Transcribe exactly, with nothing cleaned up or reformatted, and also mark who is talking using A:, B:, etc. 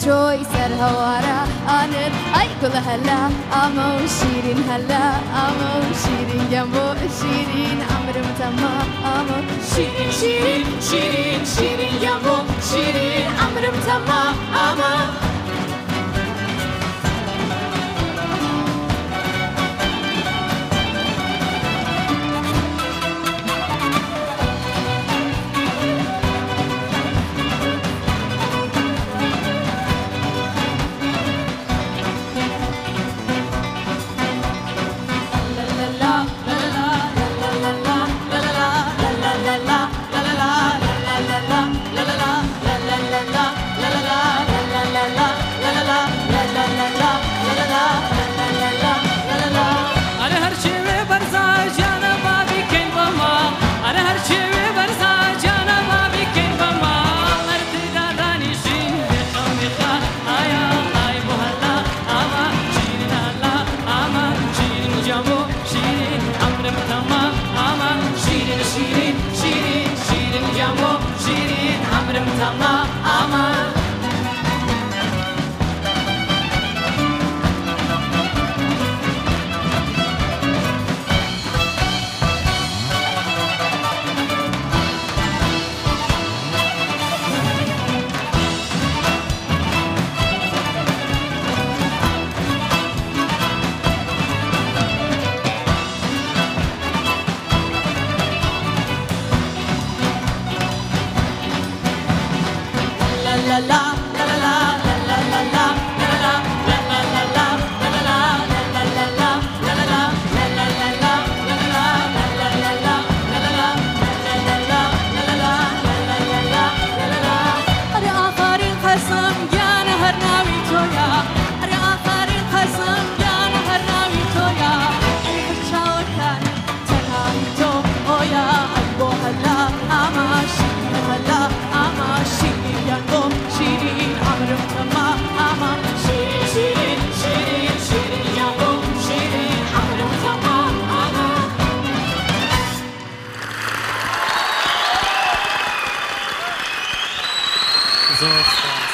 A: شوي سر هوارا أنا أي كل هلا أمو شيرين هلا أمو شيرين جنبو شيرين عمر متما أمو شيرين شيرين شيرين شيرين جنبو شيرين عمر متما أمو la la la la la la la
B: So.